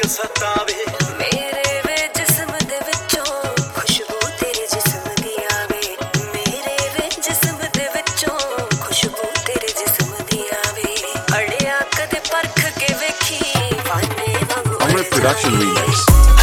ਸਤਾਵੇ ਮੇਰੇ ਵੇ ਜਿਸਮ ਦੇ ਵਿੱਚੋਂ ਖੁਸ਼ਬੂ ਤੇਰੇ ਜਿਸਮ ਦੀ ਆਵੇ ਮੇਰੇ ਵੇ ਜਿਸਮ ਦੇ ਵਿੱਚੋਂ ਖੁਸ਼ਬੂ ਤੇਰੇ ਜਿਸਮ ਦੀ ਆਵੇ ਅੜਿਆ ਕਦੇ ਪਰਖ ਕੇ ਵੇਖੀ ਫਾਨੇ ਵਾਂਗੂ I'm a production remix